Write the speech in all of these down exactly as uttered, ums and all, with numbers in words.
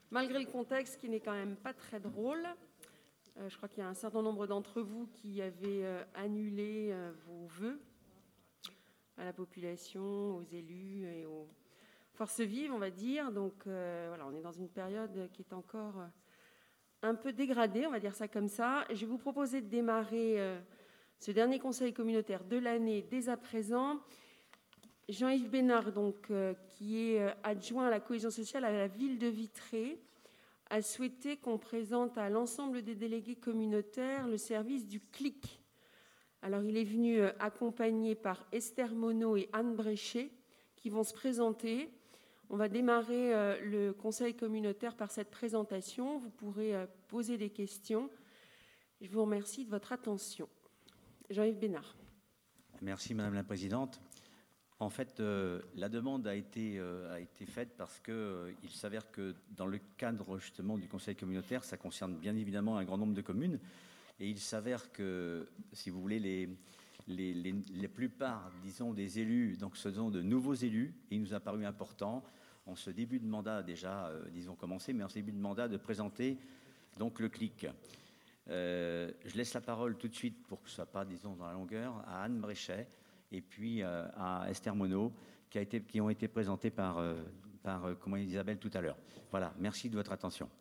malgré le contexte qui n'est quand même pas très drôle. Euh, je crois qu'il y a un certain nombre d'entre vous qui avaient euh, annulé euh, vos vœux à la population, aux élus et aux forces vives, on va dire. Donc euh, voilà, on est dans une période qui est encore euh, un peu dégradée, on va dire ça comme ça. Je vais vous proposer de démarrer euh, ce dernier conseil communautaire de l'année dès à présent. Jean-Yves Bénard, donc, euh, qui est euh, adjoint à la cohésion sociale à la ville de Vitré, a souhaité qu'on présente à l'ensemble des délégués communautaires le service du clic. Alors, il est venu euh, accompagné par Esther Monod et Anne Bréchet, qui vont se présenter. On va démarrer euh, le conseil communautaire par cette présentation. Vous pourrez euh, poser des questions. Je vous remercie de votre attention. Jean-Yves Bénard. Merci, Madame la Présidente. En fait, euh, la demande a été, euh, a été faite parce qu'il euh, s'avère que dans le cadre justement du conseil communautaire, ça concerne bien évidemment un grand nombre de communes. Et il s'avère que, si vous voulez, les, les, les, les plupart, disons, des élus, donc ce sont de nouveaux élus, et il nous a paru important, en ce début de mandat déjà, euh, disons commencé, mais en ce début de mandat, de présenter donc le clic. Euh, je laisse la parole tout de suite, pour que ce ne soit pas, disons, dans la longueur, à Anne Bréchet, et puis euh, à Esther Monod, qui, a été, qui ont été présentés par, euh, par euh, comment Isabelle tout à l'heure. Voilà, merci de votre attention.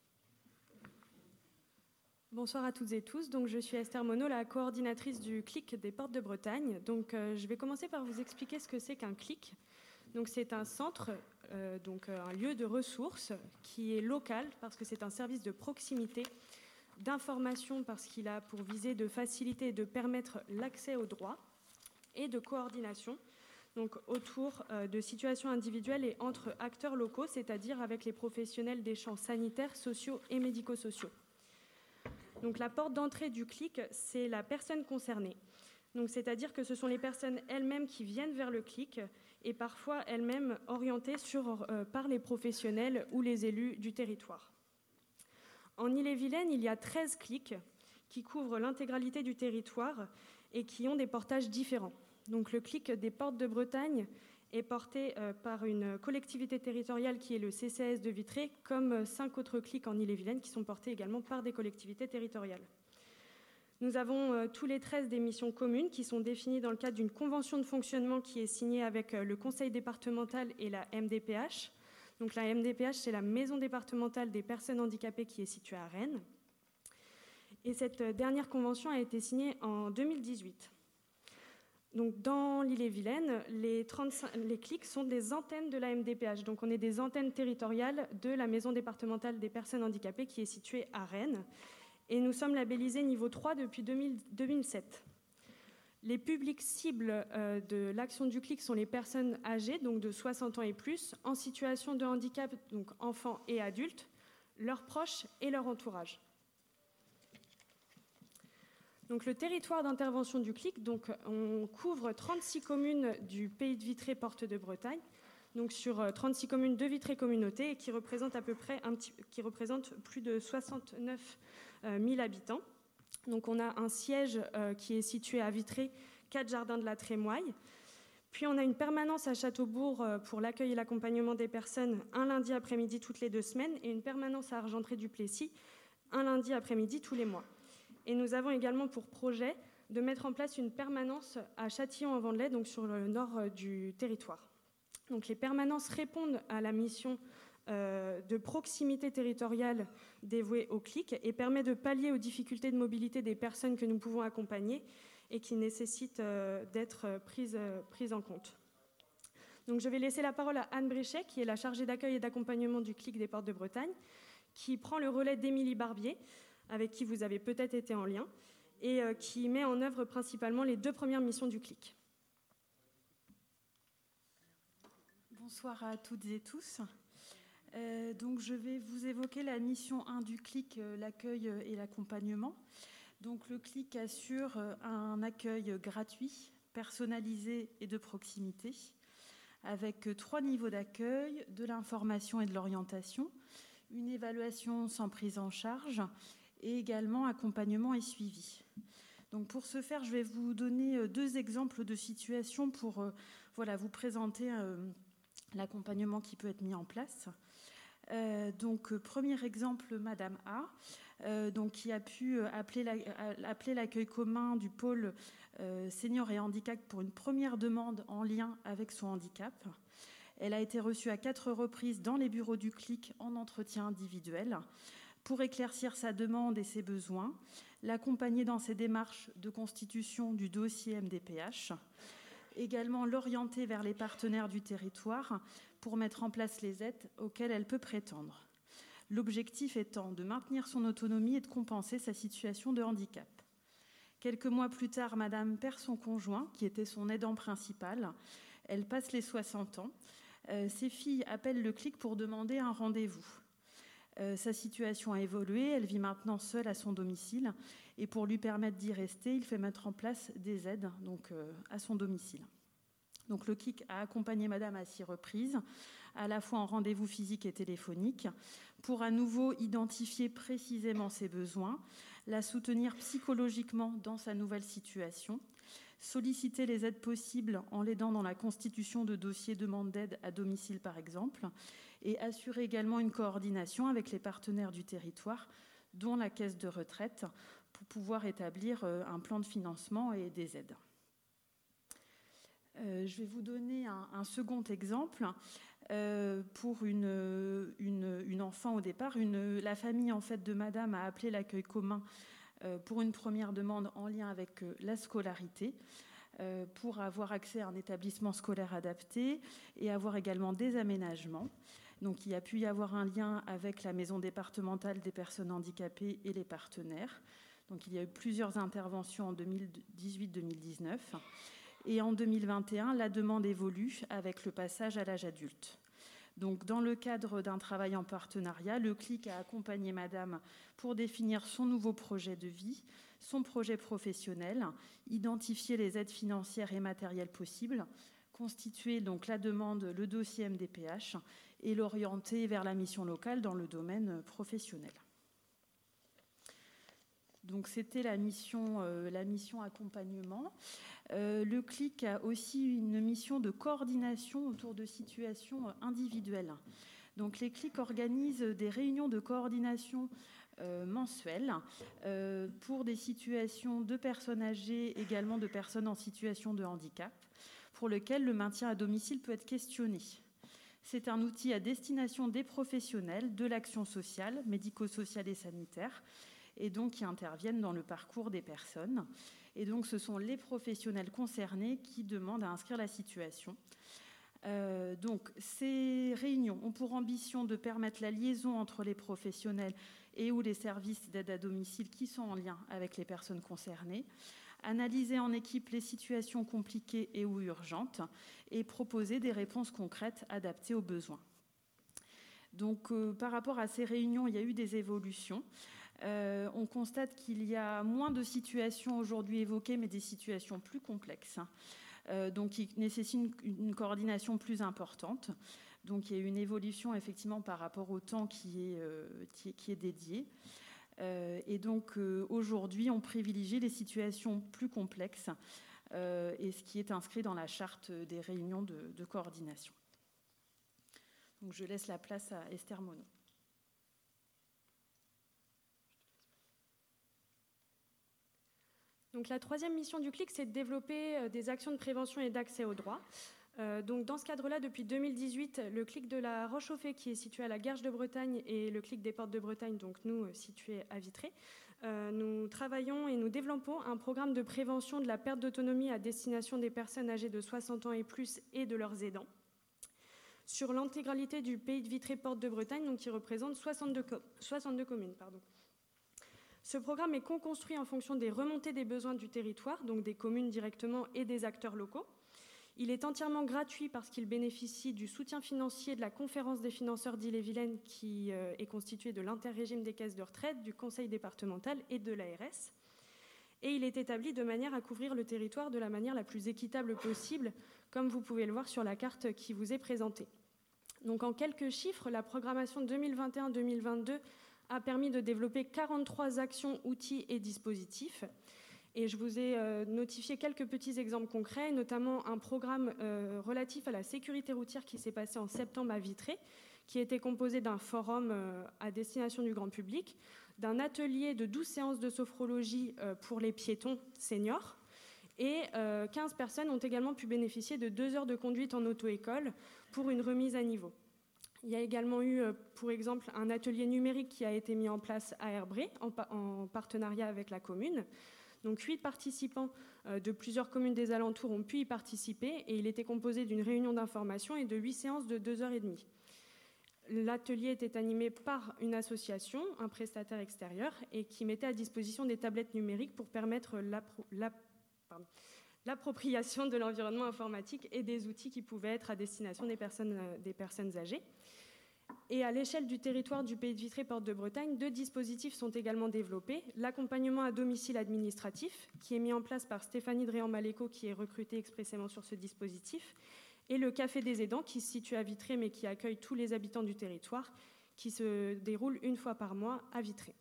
Bonsoir à toutes et tous. Donc, je suis Esther Monod, la coordinatrice du clic des Portes de Bretagne. Donc, euh, je vais commencer par vous expliquer ce que c'est qu'un clic. Donc, c'est un centre, euh, donc euh, un lieu de ressources qui est local parce que c'est un service de proximité, d'information parce qu'il a pour visée de faciliter et de permettre l'accès aux droits, et de coordination, donc autour euh, de situations individuelles et entre acteurs locaux, c'est-à-dire avec les professionnels des champs sanitaires, sociaux et médico-sociaux. Donc la porte d'entrée du clic, c'est la personne concernée. Donc c'est-à-dire que ce sont les personnes elles-mêmes qui viennent vers le clic et parfois elles-mêmes orientées sur, euh, par les professionnels ou les élus du territoire. En Ille-et-Vilaine, il y a treize clics qui couvrent l'intégralité du territoire et qui ont des portages différents. Donc le clic des Portes de Bretagne est porté euh, par une collectivité territoriale qui est le C C A S de Vitré, comme euh, cinq autres clics en Ille-et-Vilaine qui sont portés également par des collectivités territoriales. Nous avons euh, tous les treize des missions communes qui sont définies dans le cadre d'une convention de fonctionnement qui est signée avec euh, le conseil départemental et la M D P H. Donc la M D P H, c'est la maison départementale des personnes handicapées qui est située à Rennes. Et cette dernière convention a été signée en deux mille dix-huit. Donc, dans l'Ille-et-Vilaine, les, trente-cinq, les clics sont des antennes de la M D P H. Donc, on est des antennes territoriales de la maison départementale des personnes handicapées qui est située à Rennes. Et nous sommes labellisés niveau trois depuis deux mille, deux mille sept. Les publics cibles euh, de l'action du clic sont les personnes âgées, donc de soixante ans et plus, en situation de handicap, donc enfants et adultes, leurs proches et leur entourage. Donc, le territoire d'intervention du clic, donc, on couvre trente-six communes du pays de Vitré, Portes de Bretagne, donc sur trente-six communes de Vitré Communauté, et qui représentent à peu près un petit, qui représentent plus de soixante-neuf mille habitants. Donc, on a un siège euh, qui est situé à Vitré, quatre jardins de la Trémoille. Puis, on a une permanence à Châteaubourg euh, pour l'accueil et l'accompagnement des personnes un lundi après-midi toutes les deux semaines, et une permanence à Argentré-du-Plessis un lundi après-midi tous les mois. Et nous avons également pour projet de mettre en place une permanence à Châtillon-en-Vendée, donc sur le nord du territoire. Donc les permanences répondent à la mission euh, de proximité territoriale dévouée au clic et permet de pallier aux difficultés de mobilité des personnes que nous pouvons accompagner et qui nécessitent euh, d'être prises, euh, prises en compte. Donc je vais laisser la parole à Anne Bréchet, qui est la chargée d'accueil et d'accompagnement du clic des Portes de Bretagne, qui prend le relais d'Émilie Barbier, avec qui vous avez peut-être été en lien, et euh, qui met en œuvre principalement les deux premières missions du clic. Bonsoir à toutes et tous. Euh, donc je vais vous évoquer la mission un du clic, euh, l'accueil et l'accompagnement. Donc le clic assure un accueil gratuit, personnalisé et de proximité, avec trois niveaux d'accueil, de l'information et de l'orientation, une évaluation sans prise en charge, et également accompagnement et suivi. Donc pour ce faire, je vais vous donner deux exemples de situations pour euh, voilà, vous présenter euh, l'accompagnement qui peut être mis en place. Euh, donc, premier exemple, Madame A, euh, donc, qui a pu appeler, la, appeler l'accueil commun du pôle euh, senior et handicap pour une première demande en lien avec son handicap. Elle a été reçue à quatre reprises dans les bureaux du C L I C en entretien individuel pour éclaircir sa demande et ses besoins, l'accompagner dans ses démarches de constitution du dossier M D P H, également l'orienter vers les partenaires du territoire pour mettre en place les aides auxquelles elle peut prétendre. L'objectif étant de maintenir son autonomie et de compenser sa situation de handicap. Quelques mois plus tard, Madame perd son conjoint, qui était son aidant principal. Elle passe les soixante ans. Euh, ses filles appellent le C L I C pour demander un rendez-vous. Euh, sa situation a évolué, elle vit maintenant seule à son domicile et pour lui permettre d'y rester, il fait mettre en place des aides donc, euh, à son domicile. Donc, le C L I C a accompagné Madame à six reprises, à la fois en rendez-vous physique et téléphonique, pour à nouveau identifier précisément ses besoins, la soutenir psychologiquement dans sa nouvelle situation, solliciter les aides possibles en l'aidant dans la constitution de dossiers demande d'aide à domicile par exemple, et assurer également une coordination avec les partenaires du territoire, dont la caisse de retraite, pour pouvoir établir un plan de financement et des aides. Euh, je vais vous donner un, un second exemple euh, pour une, une, une enfant au départ. Une, la famille en fait, de Madame a appelé l'accueil commun euh, pour une première demande en lien avec euh, la scolarité, euh, pour avoir accès à un établissement scolaire adapté et avoir également des aménagements. Donc, il y a pu y avoir un lien avec la maison départementale des personnes handicapées et les partenaires. Donc, il y a eu plusieurs interventions en deux mille dix-huit deux mille dix-neuf. Et en deux mille vingt et un, la demande évolue avec le passage à l'âge adulte. Donc, dans le cadre d'un travail en partenariat, le C L I C a accompagné Madame pour définir son nouveau projet de vie, son projet professionnel, identifier les aides financières et matérielles possibles, constituer donc la demande, le dossier M D P H et l'orienter vers la mission locale dans le domaine professionnel. Donc, c'était la mission, euh, la mission accompagnement. Euh, le C L I C a aussi une mission de coordination autour de situations individuelles. Donc, les C L I C organisent des réunions de coordination euh, mensuelles euh, pour des situations de personnes âgées, également de personnes en situation de handicap, pour lesquelles le maintien à domicile peut être questionné. C'est un outil à destination des professionnels de l'action sociale, médico-sociale et sanitaire, et donc qui interviennent dans le parcours des personnes. Et donc, ce sont les professionnels concernés qui demandent à inscrire la situation. Euh, donc, ces réunions ont pour ambition de permettre la liaison entre les professionnels et ou les services d'aide à domicile qui sont en lien avec les personnes concernées, analyser en équipe les situations compliquées et ou urgentes et proposer des réponses concrètes adaptées aux besoins. Donc, euh, par rapport à ces réunions, il y a eu des évolutions. Euh, on constate qu'il y a moins de situations aujourd'hui évoquées, mais des situations plus complexes, euh, donc qui nécessitent une, une coordination plus importante. Donc, il y a eu une évolution effectivement par rapport au temps qui est, euh, qui est, qui est dédié. Euh, et donc, euh, aujourd'hui, on privilégie les situations plus complexes euh, et ce qui est inscrit dans la charte des réunions de, de coordination. Donc, je laisse la place à Esther Monod. Donc, la troisième mission du C L I C, c'est de développer des actions de prévention et d'accès aux droits. Euh, donc, dans ce cadre-là, depuis deux mille dix-huit, le C L I C de la Roche-aux-Fées, qui est situé à la Garge de Bretagne, et le C L I C des Portes de Bretagne, donc nous, situés à Vitré, euh, nous travaillons et nous développons un programme de prévention de la perte d'autonomie à destination des personnes âgées de soixante ans et plus et de leurs aidants, sur l'intégralité du pays de Vitré-Portes de Bretagne, donc qui représente soixante-deux, co- soixante-deux communes. Pardon. Ce programme est co-construit en fonction des remontées des besoins du territoire, donc des communes directement et des acteurs locaux. Il est entièrement gratuit parce qu'il bénéficie du soutien financier de la Conférence des financeurs d'Ille-et-Vilaine, qui euh, est constituée de l'interrégime des caisses de retraite, du conseil départemental et de l'A R S. Et il est établi de manière à couvrir le territoire de la manière la plus équitable possible, comme vous pouvez le voir sur la carte qui vous est présentée. Donc, en quelques chiffres, la programmation deux mille vingt et un deux mille vingt-deux a permis de développer quarante-trois actions, outils et dispositifs. Et je vous ai euh, notifié quelques petits exemples concrets, notamment un programme euh, relatif à la sécurité routière qui s'est passé en septembre à Vitré, qui était composé d'un forum euh, à destination du grand public, d'un atelier de douze séances de sophrologie euh, pour les piétons seniors, et euh, quinze personnes ont également pu bénéficier de deux heures de conduite en auto-école pour une remise à niveau. Il y a également eu, euh, pour exemple, un atelier numérique qui a été mis en place à Herbré, en, pa- en partenariat avec la commune. Donc, huit participants euh, de plusieurs communes des alentours ont pu y participer, et il était composé d'une réunion d'information et de huit séances de deux heures et demie. L'atelier était animé par une association, un prestataire extérieur, et qui mettait à disposition des tablettes numériques pour permettre l'appro- la, pardon, l'appropriation de l'environnement informatique et des outils qui pouvaient être à destination des personnes, euh, des personnes âgées. Et à l'échelle du territoire du Pays de Vitré Porte de Bretagne, deux dispositifs sont également développés. L'accompagnement à domicile administratif, qui est mis en place par Stéphanie Dréan-Maléco, qui est recrutée expressément sur ce dispositif, et le Café des aidants, qui se situe à Vitré, mais qui accueille tous les habitants du territoire, qui se déroule une fois par mois à Vitré.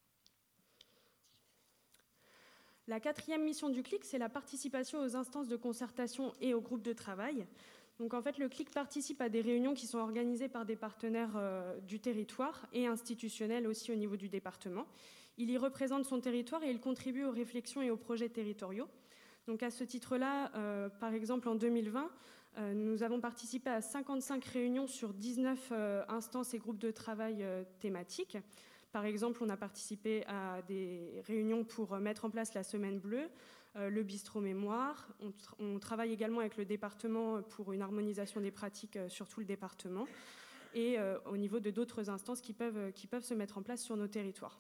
La quatrième mission du C L I C, c'est la participation aux instances de concertation et aux groupes de travail. Donc en fait, le C L I C participe à des réunions qui sont organisées par des partenaires euh, du territoire et institutionnels aussi au niveau du département. Il y représente son territoire et il contribue aux réflexions et aux projets territoriaux. Donc à ce titre-là, euh, par exemple en deux mille vingt, euh, nous avons participé à cinquante-cinq réunions sur dix-neuf euh, instances et groupes de travail euh, thématiques. Par exemple, on a participé à des réunions pour mettre en place la Semaine Bleue, euh, le bistrot mémoire. On, tra- on travaille également avec le département pour une harmonisation des pratiques euh, sur tout le département et euh, au niveau de d'autres instances qui peuvent, qui peuvent se mettre en place sur nos territoires.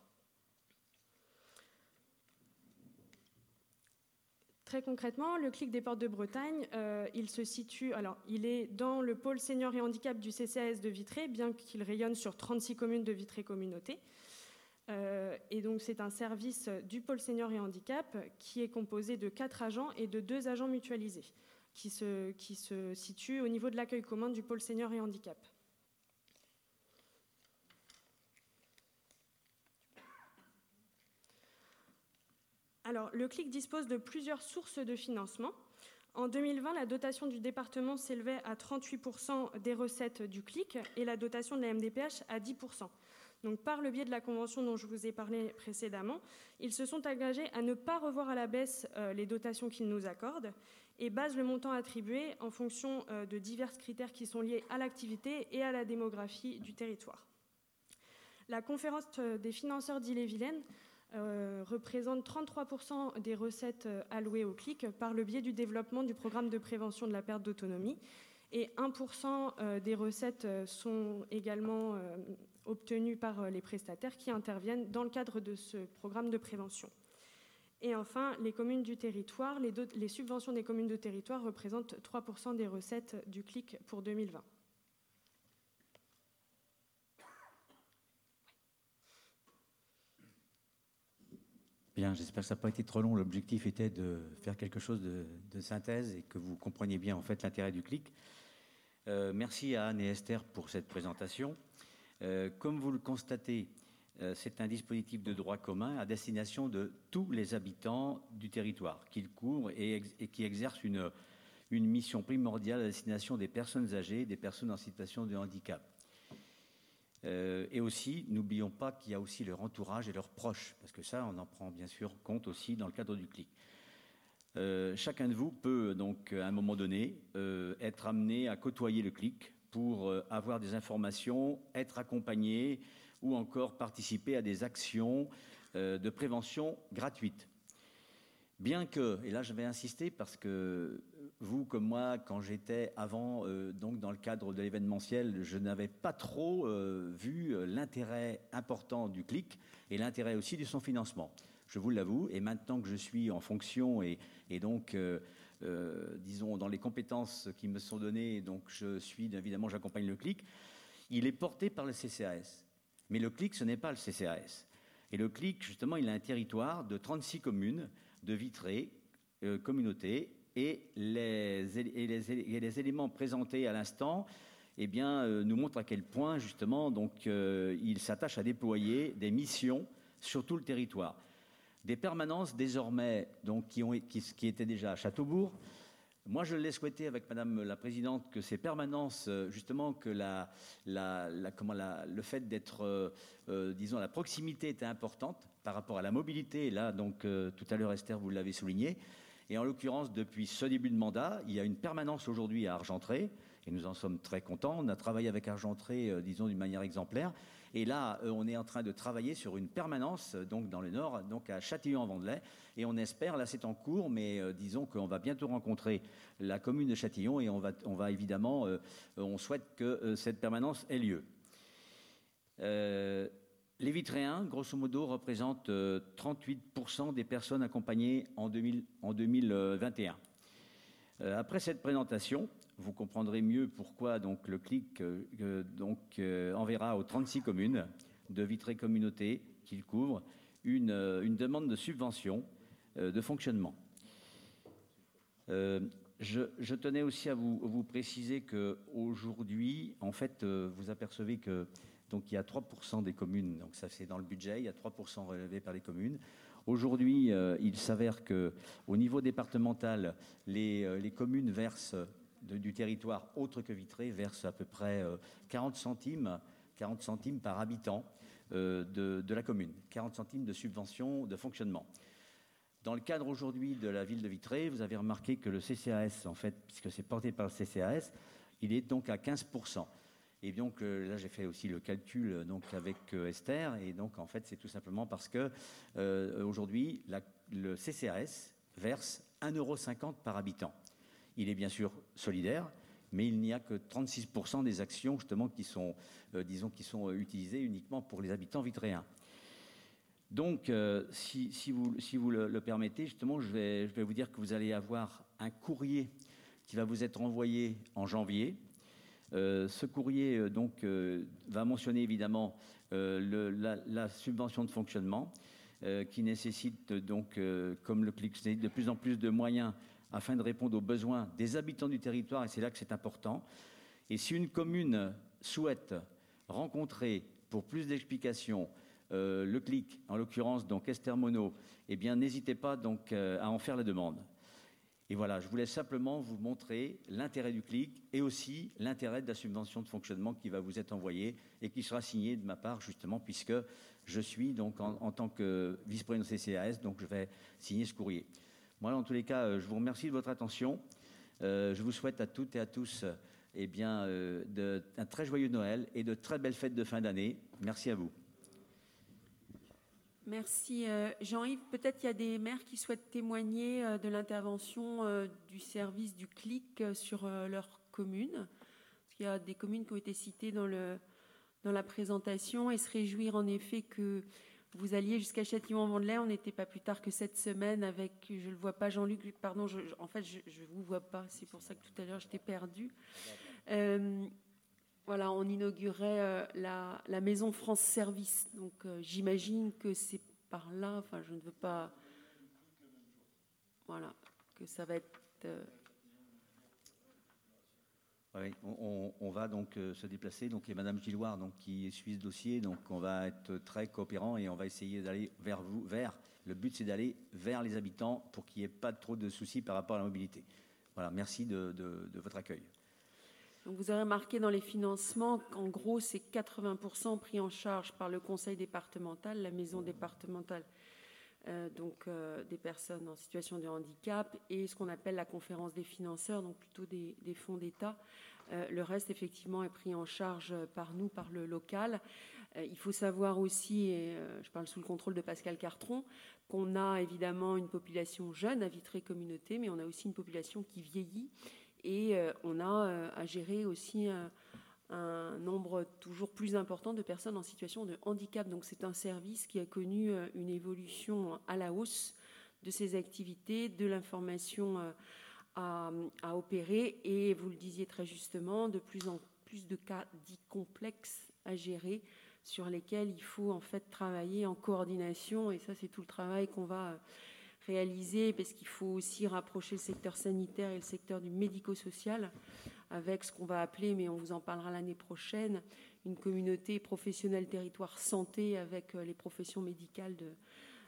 Très concrètement, le C L I C des Portes de Bretagne, euh, il se situe, alors il est dans le pôle senior et handicap du C C A S de Vitré, bien qu'il rayonne sur trente-six communes de Vitré Communauté. Euh, et donc c'est un service du pôle senior et handicap qui est composé de quatre agents et de deux agents mutualisés, qui se, qui se situent au niveau de l'accueil commun du pôle senior et handicap. Alors, le C L I C dispose de plusieurs sources de financement. En deux mille vingt, la dotation du département s'élevait à trente-huit pour cent des recettes du C L I C et la dotation de la M D P H à dix pour cent. Donc, par le biais de la convention dont je vous ai parlé précédemment, ils se sont engagés à ne pas revoir à la baisse euh, les dotations qu'ils nous accordent et basent le montant attribué en fonction euh, de divers critères qui sont liés à l'activité et à la démographie du territoire. La conférence des financeurs d'Ille-et-Vilaine Euh, représente trente-trois pour cent des recettes euh, allouées au C L I C par le biais du développement du programme de prévention de la perte d'autonomie et un pour cent euh, des recettes euh, sont également euh, obtenues par euh, les prestataires qui interviennent dans le cadre de ce programme de prévention. Et enfin, les communes du territoire, les, do- les subventions des communes de territoire représentent trois pour cent des recettes du C L I C pour deux mille vingt. Bien, j'espère que ça n'a pas été trop long. L'objectif était de faire quelque chose de, de synthèse et que vous compreniez bien en fait l'intérêt du C L I C. Euh, merci à Anne et Esther pour cette présentation. Euh, comme vous le constatez, euh, c'est un dispositif de droit commun à destination de tous les habitants du territoire qu'il couvre et, ex- et qui exerce une, une mission primordiale à destination des personnes âgées, des personnes en situation de handicap. Euh, et aussi, n'oublions pas qu'il y a aussi leur entourage et leurs proches, parce que ça, on en prend bien sûr compte aussi dans le cadre du C L I C. Euh, chacun de vous peut donc, à un moment donné, euh, être amené à côtoyer le C L I C pour euh, avoir des informations, être accompagné ou encore participer à des actions euh, de prévention gratuites. Bien que, et là je vais insister parce que vous comme moi, quand j'étais avant, euh, donc dans le cadre de l'événementiel, je n'avais pas trop euh, vu l'intérêt important du C L I C et l'intérêt aussi de son financement. Je vous l'avoue, et maintenant que je suis en fonction et, et donc, euh, euh, disons, dans les compétences qui me sont données, donc je suis, évidemment, j'accompagne le C L I C, il est porté par le C C A S. Mais le C L I C, ce n'est pas le C C A S. Et le C L I C, justement, il a un territoire de trente-six communes de Vitré, euh, communauté, et les, et, les, et les éléments présentés à l'instant eh bien, euh, nous montrent à quel point, justement, donc, euh, il s'attache à déployer des missions sur tout le territoire. Des permanences, désormais, donc, qui, ont, qui, qui étaient déjà à Châteaubourg, Moi, je l'ai souhaité avec Madame la Présidente que ces permanences, justement, que la, la, la, comment la, le fait d'être, euh, euh, disons, la proximité était importante par rapport à la mobilité. Et là, donc, euh, tout à l'heure, Esther, vous l'avez souligné. Et en l'occurrence, depuis ce début de mandat, il y a une permanence aujourd'hui à Argentré. Et nous en sommes très contents. On a travaillé avec Argentré, euh, disons, d'une manière exemplaire. Et là, euh, on est en train de travailler sur une permanence, euh, donc dans le Nord, donc à Châtillon-en-Vendelay. Et on espère, là c'est en cours, mais euh, disons qu'on va bientôt rencontrer la commune de Châtillon et on va, on va évidemment, euh, on souhaite que euh, cette permanence ait lieu. Euh, les Vitréens, grosso modo, représentent euh, trente-huit pour cent des personnes accompagnées en, deux mille, en deux mille vingt et un. Euh, après cette présentation, vous comprendrez mieux pourquoi donc, le clic euh, donc, euh, enverra aux trente-six communes de Vitré Communauté qu'il couvre une, euh, une demande de subvention euh, de fonctionnement. Euh, je, je tenais aussi à vous, vous préciser qu'aujourd'hui, en fait, euh, vous apercevez que donc, il y a trois pour cent des communes, donc ça c'est dans le budget, il y a trois pour cent relevés par les communes. Aujourd'hui, euh, il s'avère qu'au niveau départemental, les, euh, les communes versent de, du territoire autre que Vitré versent à peu près euh, quarante centimes, quarante centimes par habitant euh, de, de la commune, quarante centimes de subvention de fonctionnement. Dans le cadre aujourd'hui de la ville de Vitré, vous avez remarqué que le C C A S, en fait, puisque c'est porté par le C C A S, il est donc à quinze pour cent. Et donc euh, là, j'ai fait aussi le calcul donc, avec euh, Esther. Et donc, en fait, c'est tout simplement parce que euh, aujourd'hui, la, le C C A S verse un euro cinquante par habitant. Il est bien sûr solidaire, mais il n'y a que trente-six pour cent des actions justement qui sont, euh, disons, qui sont euh, utilisées uniquement pour les habitants vitréens. Donc, euh, si, si vous, si vous le, le permettez, justement, je vais, je vais vous dire que vous allez avoir un courrier qui va vous être envoyé en janvier. Euh, ce courrier euh, donc, euh, va mentionner évidemment euh, le, la, la subvention de fonctionnement euh, qui nécessite donc, euh, comme le clic, de plus en plus de moyens afin de répondre aux besoins des habitants du territoire, et c'est là que c'est important. Et si une commune souhaite rencontrer pour plus d'explications euh, le clic, en l'occurrence donc Esther Monod, eh bien n'hésitez pas donc euh, à en faire la demande. Et voilà, je voulais simplement vous montrer l'intérêt du clic et aussi l'intérêt de la subvention de fonctionnement qui va vous être envoyée et qui sera signée de ma part justement puisque je suis donc en, en tant que vice-président du C C A S, donc je vais signer ce courrier. Moi, en tous les cas, je vous remercie de votre attention. Euh, je vous souhaite à toutes et à tous eh bien, euh, de, un très joyeux Noël et de très belles fêtes de fin d'année. Merci à vous. Merci euh, Jean-Yves. Peut-être qu'il y a des maires qui souhaitent témoigner euh, de l'intervention euh, du service du clic euh, sur euh, leur commune. Parce qu'il y a des communes qui ont été citées dans, le, dans la présentation et se réjouir en effet que vous alliez jusqu'à Châtillon-en-Vendelay. On n'était pas plus tard que cette semaine avec, je ne le vois pas, Jean-Luc, pardon, je, en fait je ne vous vois pas, c'est pour ça que tout à l'heure j'étais perdue. Euh, Voilà, on inaugurait euh, la, la maison France Service. Donc, euh, j'imagine que c'est par là. Enfin, je ne veux pas. Voilà, que ça va être. Euh... Oui, on, on va donc euh, se déplacer. Donc, il y a Madame Gilloire donc qui suit ce dossier. Donc, on va être très coopérants et on va essayer d'aller vers vous. Vers. Le but, c'est d'aller vers les habitants pour qu'il n'y ait pas trop de soucis par rapport à la mobilité. Voilà, merci de, de, de votre accueil. Donc vous aurez remarqué dans les financements qu'en gros, c'est quatre-vingts pour cent pris en charge par le conseil départemental, la maison départementale euh, donc, euh, des personnes en situation de handicap et ce qu'on appelle la conférence des financeurs, donc plutôt des, des fonds d'État. Euh, le reste, effectivement, est pris en charge par nous, par le local. Euh, il faut savoir aussi, et euh, je parle sous le contrôle de Pascal Cartron, qu'on a évidemment une population jeune à Vitré Communauté, mais on a aussi une population qui vieillit. Et euh, on a euh, à gérer aussi un, un nombre toujours plus important de personnes en situation de handicap. Donc c'est un service qui a connu euh, une évolution à la hausse de ses activités, de l'information euh, à, à opérer. Et vous le disiez très justement, de plus en plus de cas dits complexes à gérer sur lesquels il faut en fait travailler en coordination. Et ça, c'est tout le travail qu'on va... Euh, réaliser, parce qu'il faut aussi rapprocher le secteur sanitaire et le secteur du médico-social avec ce qu'on va appeler, mais on vous en parlera l'année prochaine, une communauté professionnelle territoire santé avec les professions médicales de,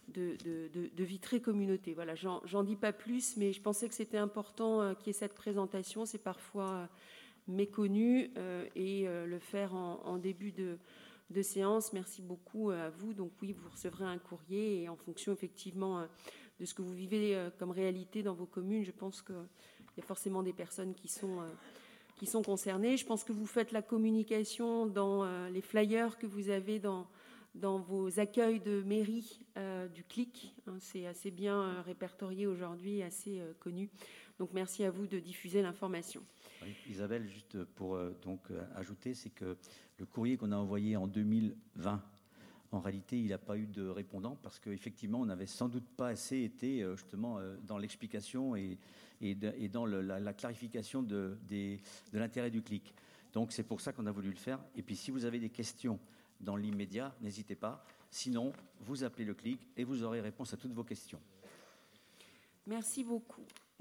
de, de, de, de Vitré Communauté. Voilà, j'en, j'en dis pas plus, mais je pensais que c'était important euh, qu'il y ait cette présentation. C'est parfois euh, méconnu euh, et euh, le faire en, en début de, de séance. Merci beaucoup à vous. Donc oui, vous recevrez un courrier et en fonction effectivement euh, de ce que vous vivez euh, comme réalité dans vos communes, je pense qu'il y a forcément des personnes qui sont... Euh, qui sont concernés. Je pense que vous faites la communication dans euh, les flyers que vous avez dans, dans vos accueils de mairie euh, du clic. Hein, c'est assez bien euh, répertorié aujourd'hui, assez euh, connu. Donc merci à vous de diffuser l'information. Oui, Isabelle, juste pour euh, donc, euh, ajouter, c'est que le courrier qu'on a envoyé en deux mille vingt, en réalité, il n'a pas eu de répondant parce qu'effectivement, on n'avait sans doute pas assez été euh, justement euh, dans l'explication et et, de, et dans le, la, la clarification de, des, de l'intérêt du clic. Donc c'est pour ça qu'on a voulu le faire. Et puis si vous avez des questions dans l'immédiat, n'hésitez pas. Sinon, vous appelez le clic et vous aurez réponse à toutes vos questions. Merci beaucoup.